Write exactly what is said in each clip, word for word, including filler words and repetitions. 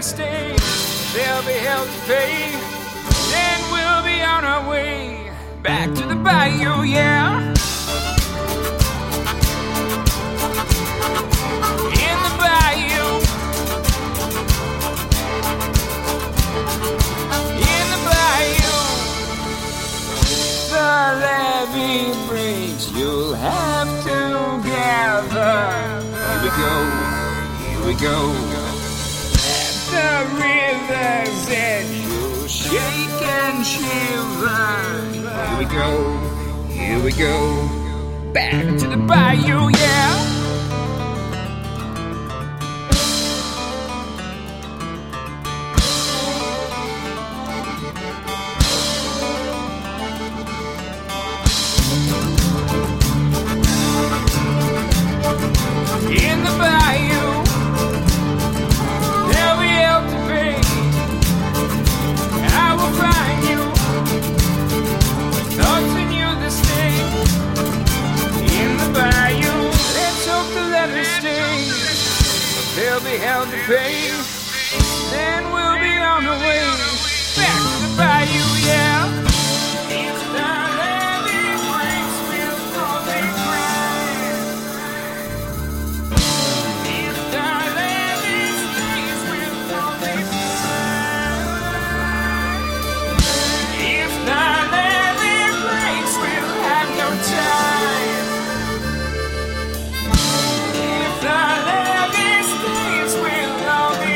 stay, they'll be held to pay. Then we'll be on our way back to the bayou, yeah. In the bayou, in the bayou, the levee breaks, you'll have to gather. Here we go, here we go. At the river's edge, you'll shake and shiver. Here we go, here we go. Back to the bayou, yeah. In the bayou, there'll be help to pay. I will find you, thoughts in you this day. In the bayou, let's hope the letters stay. They'll be held to pay. Then we'll be on the way back to the bayou, yeah. If the levee breaks, we'll all be crying. If the levee stays, we'll all be crying. If the levee breaks, we'll have no time. If the levee stays, we'll all be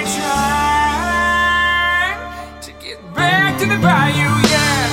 trying to get back to the bayou, yeah.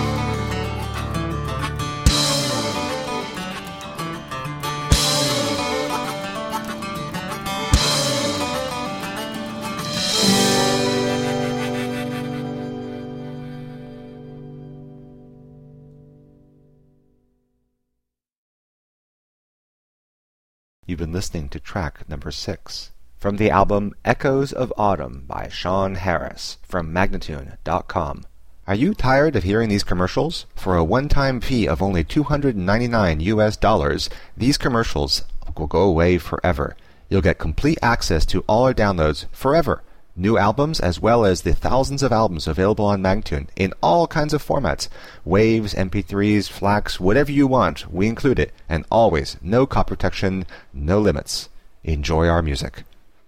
You've been listening to track number six from the album Echoes of Autumn by Sean Harris from Magnatune dot com. Are you tired of hearing these commercials? For a one-time fee of only two hundred ninety-nine U S dollars, these commercials will go away forever. You'll get complete access to all our downloads forever. New albums as well as the thousands of albums available on Magnatune in all kinds of formats. Waves, M P threes, FLACs, whatever you want, we include it. And always, no copy protection, no limits. Enjoy our music.